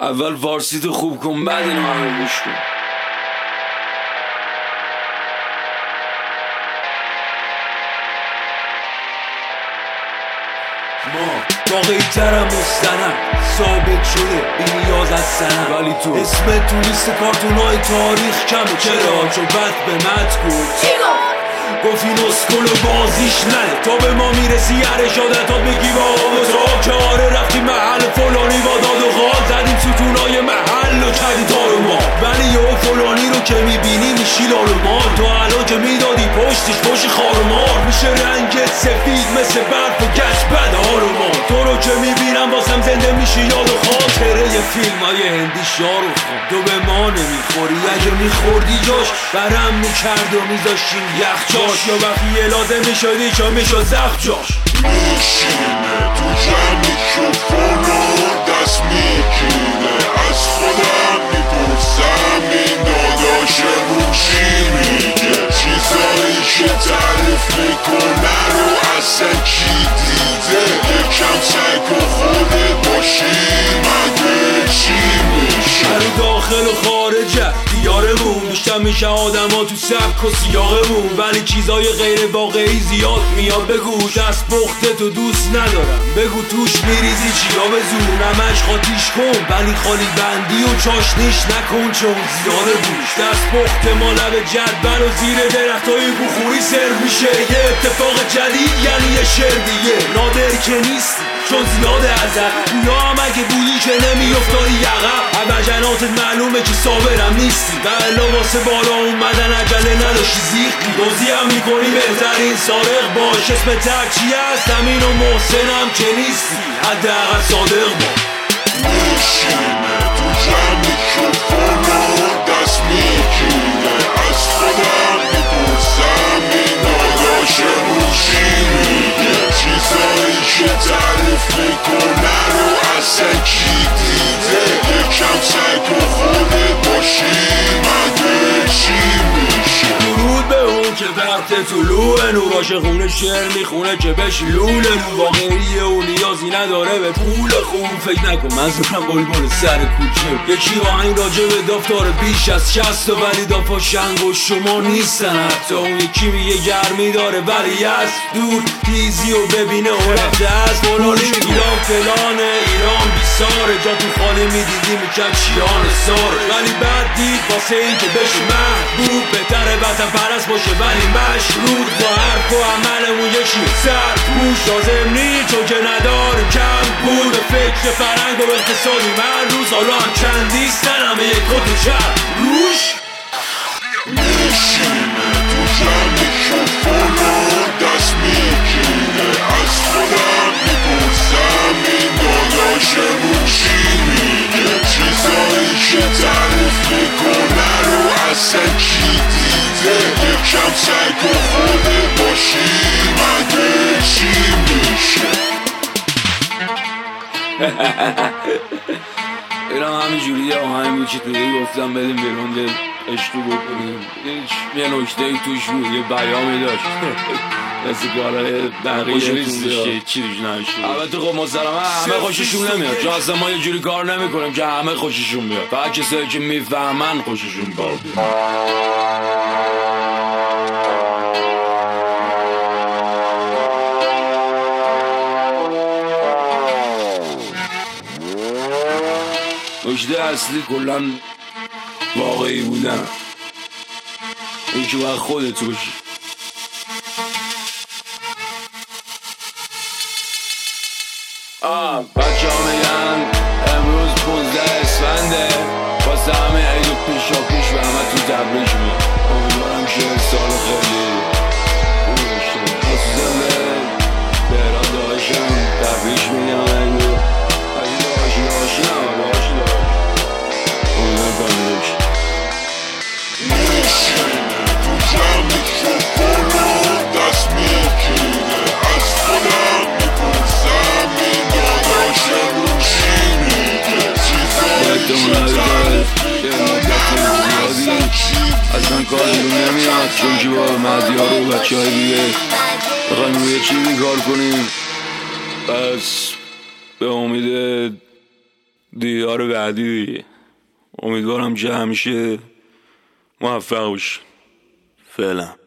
اول فارسی تو خوب کن بعد اینو همه گوش کن. ما واقعی ترم مستند ثابت شده بی نیاز از سند، ولی تو اسم تو لیست کارتونای تاریخ کمه. چرا؟ چون بد به مت گفت گفت این اسکل و بازیش نه تا به ما میرسی ارشادتات بگی با تا که آره رفتی محل فلانی با داد و غال زدیم ستونای محل و کردی تار و ما، ولی یه فلانی رو که میبینی میشی لال و مال. تو الان که میدادی پشتش پشت خارمار میشه رنگت سفید مثل برف و گشت بد آروما. تو رو که میبینم واسم زنده میشی یاد و خاطره یه فیلم های هندی شاروخ خان. تو به ما نمیخوری، اگه میخوردی جاش برم میکرد و میذاشیم یخچاش، یا وقتی یه لازم میشدی چا میشد زخ جاش. میشینه تو جمعی شفانا دست میگیره از خودم میپرسم این داداشمون چی میگه، چیزایی که تعریف میکنه رو اصلا کی دیده، یکم سعی کن خودت باشی مگه چی میشه. هر داخل و خارجه دیارمون بیشتر میشه آدم ها تو سبک و سیاقمون، ولی چیزای غیر واقعی زیاد میاد. بگو دست پخته تو دوست ندارم، بگو توش میریزی چیا به زور، نمش خاطیش کن ولی خالی بندی و چاشنیش نکن چون زیاده بوش. دست پخته ما لب جدول و زیر درختای بخوری سرو میشه، یه اتفاق جدید یعنی یه شعر دیگه نادر که نیستی چون زیاده ازت یا هم اگه بودی که نمیافتادی یقب. عبجناتت معلومه که صابرم نیستی، بلا واسه بالا اومدن عجله نداشتی زیختی، دوزی هم میکنی بهترین سارق باش. اسم تک چی هست؟ امین و محسنم که نیستی، حداقل صادق باش. میشینه تو جمعی شفانا دست میگیره از خودم میپرسم این داداشمون چی میگه، چیزایی که تعریف میکنه رو اصلا کی دیده، یکم سعی کن خودت باشی مگه چی میشه. درود به اون که وقت طلوع نوراش خونه شعر میخونه که بهش لوله رو واقعیه و نیازی نداره به پول خون. فکر نکن منظورم بلبل سر کوچه، یکی آهنگ راجع به دافتار بیش از 60 ولی دافا شنگ و شما نیستن، حتی اون یکی میگه گرمی داره ولی از دور تیزی و ببینه و رفته از فلانی ایران فلانه ایران بیساره، جا تو خالی میدیدی میکرد شیان ساره، ولی بعد دید واسه این که بشه محبوب بهتره وطن پرست باشه ولی مشروط با حرف و عملمون یکی سر پوش لازم نی چون که نداره کم بود به فکر فرنگ و اقتصادی من روز حالا هم چندیستن همه یک کت چرم روش. میشینه تو جمعی شفانا دست میگیره از خودم میپرسم این داداشمون چی میگه، چیزایی که تعریف میکنه رو اصلا کی دیده، یکم سعی کن خودت باشی مگه چی میشه. اینا همینجوری آهنگ بود که توی گفتم بریم بیرون دل عشقی بکنیم، یه نکته توش بود یه بیامی داشت مثل کارهای بقیه چی روش نمیشه. البته خب مسلما همه خوششون نمیاد چون اصلا ما یه جوری کار نمیکنیم که همه خوششون بیاد، فقط کسایی که میفهمن خوششون بیاد. نکته اصلی کلن واقعی بودن، این که باید خودت باشی. بچه ها میگن امروز 15 اسفنده واسه همه عید و پیشاپیش و همه تو تبریک میاد. امیدوارم که سال خیلی خوب باشه. خصوصا به بهران داشتم تبریک میگم عیدو اگه داشتی نمه میشینه تو جمعی شفانا دست میگیره از خودم میپرسم این داداشمون چی میگه، چیزایی که تعریف میکنه اصلا کی دیده، اصلا کارشون نمیاد چون که با مدیار و بچه های دیگه بخوایم روی چیزی کار کنیم، پس به امید دیدار بعدی. امیدوارم جمع شه، موفق باشی. فعلا.